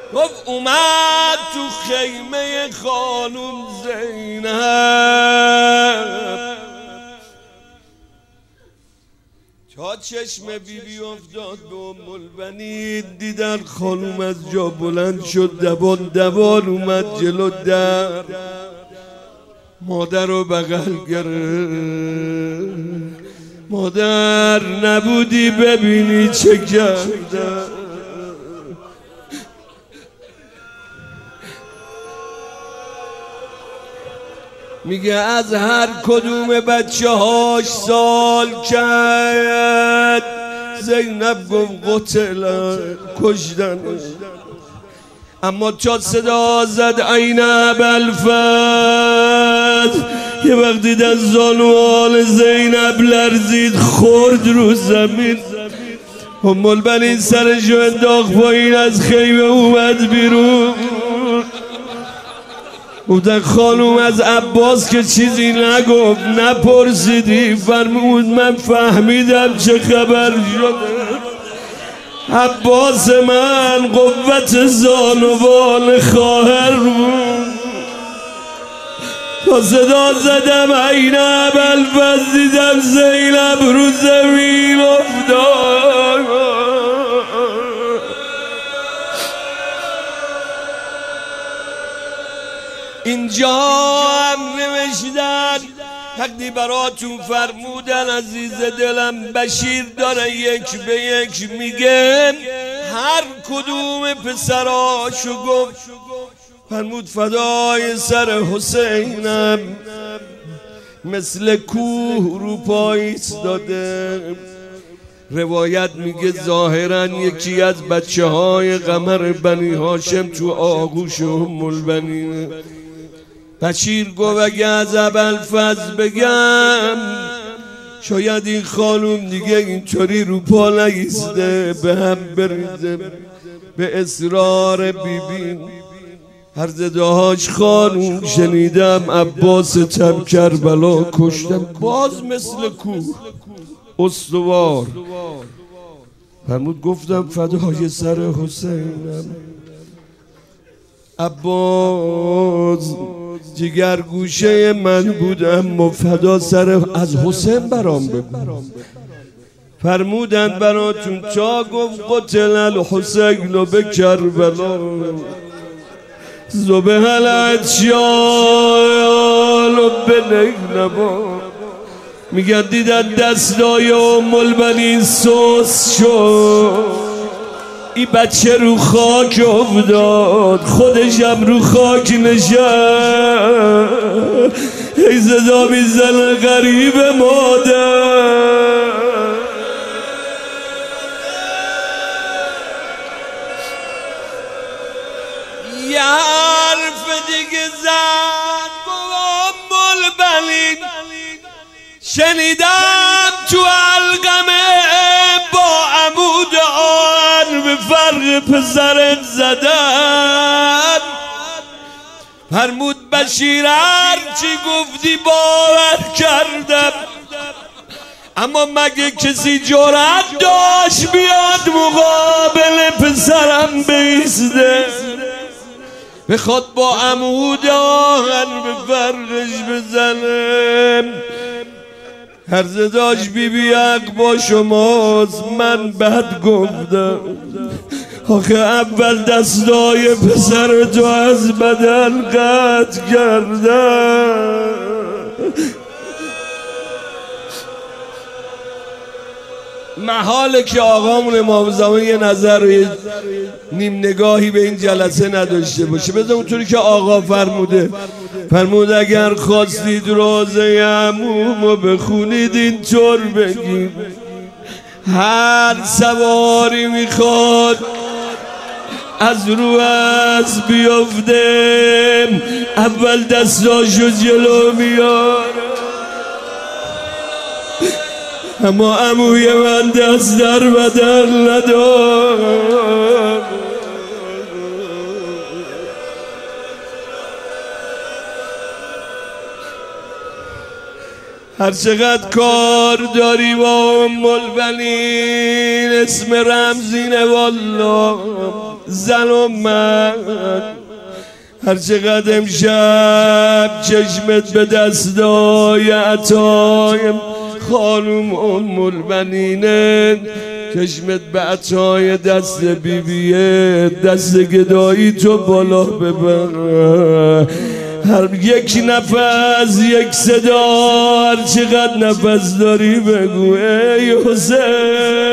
گفت اومد تو خیمه خانوم زینب تا چشم بیبی افتاد به ام البنین دیدن خانوم از جا بلند شد دوان دوان اومد جلو در مادر رو بغل گرفت مادر نبودی ببینی چه کردم میگه از هر کدوم بچه هاش سال کرد زینب گفت قتل کشتن اما تا صدا زد عین ابوالفضل یه وقت دیدن زانوان زینب لرزید خورد رو زمین ام البنین سرشو انداخت پایین از خیمه اومد بیرون گفتن خانوم از عباس که چیزی نگفت نپرسیدی فرمود من فهمیدم چه خبر شده عباس من قوت زانوان خواهر بود تا صدا زدم عین ابوالفضل دیدم زینب رو زمین افتاد اینجا هم نوشتن وقتی براتون فرمودن عزیز دلم بشیر داره یک به یک میگه هر کدوم پسراشو گفت فرمود فدای سر حسینم مثل کوه رو پای ایستاده روایت میگه ظاهرا یکی از بچه های قمر بنی هاشم تو آغوش ام البنین بشیر گفت اگه از ابوالفضل بگم شاید این خانوم دیگه اینطوری رو پا نایسته به هم بریزه به اصرار بیبی هر زدهاش خانوم شنیدم عباس تب کربلا کشتم باز مثل کوه استوار فرمود گفتم فدای سر حسینم عباس جگر گوشه من بودم و فدا سر از حسین برام بگو فرمودن براتون تا گفت قتل الحسین و به کربلا زبه الاتشال و به نگنبا میگن دیدن دستای ام البنین سوس شد این بچه رو خاک افتاد خودشم رو خاک نشست ای صدا میزنه غریب مادر یه حرف دیگه زد ام البنین شنیدم تو علقمه با عمود آن به فرق پسرت زدن فرمود بشیر هرچی گفتی باور کردم اما مگه کسی جرأت داشت بیاد مقابل پسرم بیسته بخواد با عمود آهن به فرقش بزنه هرز داشت بیبی حق با شماست من بد گفتم آخه اول دستای پسر تو از بدن قطع کردم محاله که آقامون امام زمان یه نظر و نیم نگاهی به این جلسه نداشته باشه بذار اونطوری که آقا فرمود اگر خواستید روزه عمومو بخونید اینطور بگید هر سواری میخواد از رو اسب بیفته اول دستاشو جلو میاره اما عموی من دست در بدن ندار هر چقدر کار داری با ام البنین اسم رمزینه والله زن و مرد. هر چقدر امشب چشمت به دستای عطای خانم ام البنینه، چشمت به عطای دست بیبیه، دست گدایی تو بالا ببر. هر یک نفس یک صدا، هر چقدر نفس داری بگو ای حسین.